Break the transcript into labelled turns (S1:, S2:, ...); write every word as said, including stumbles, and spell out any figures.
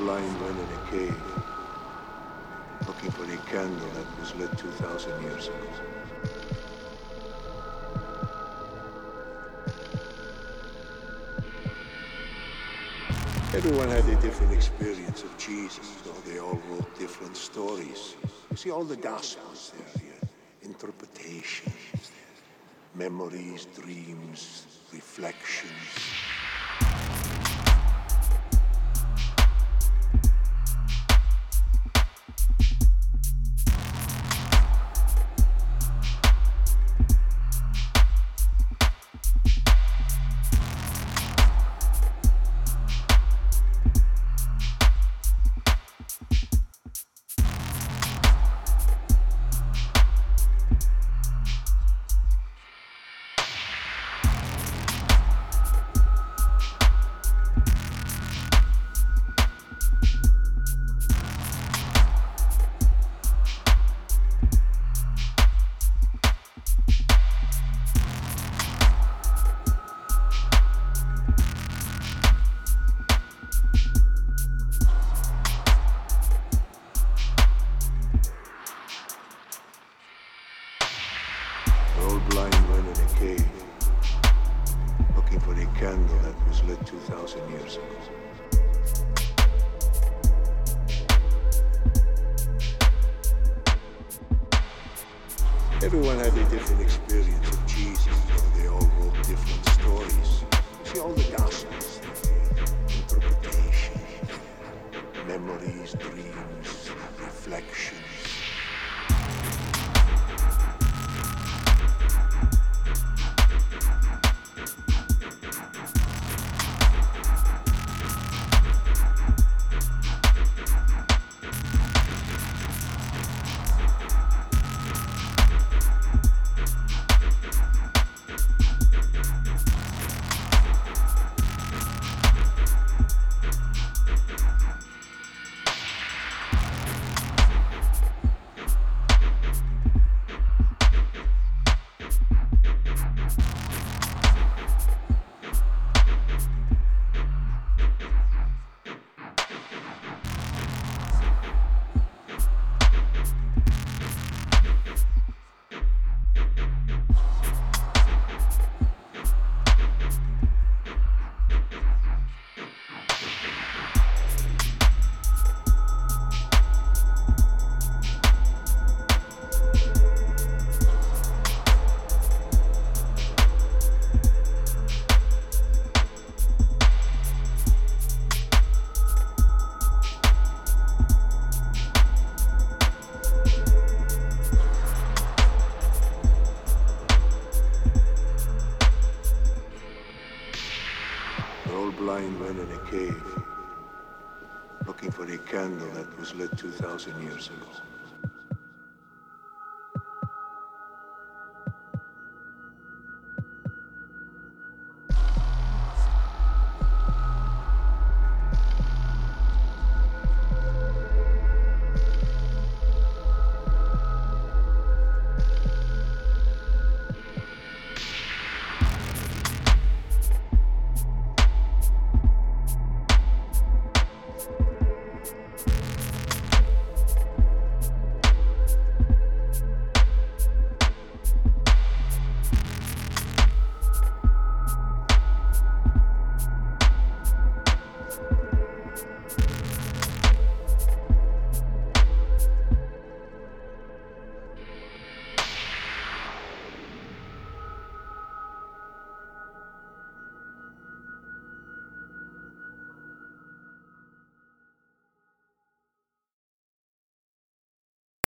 S1: blind men in a cave, looking for the candle that was lit two thousand years ago. Everyone had a different experience of Jesus, though they all wrote different stories. You see, all the Gospels there, yeah, interpretations, memories, dreams, reflections. Blind men in a cave, looking for the candle that was lit two thousand years ago. Everyone had a different experience of Jesus, though they all wrote different stories. You see, all the Gospels, interpretations, memories, dreams, reflections. Blind men in a cave, looking for the candle that was lit two thousand years ago.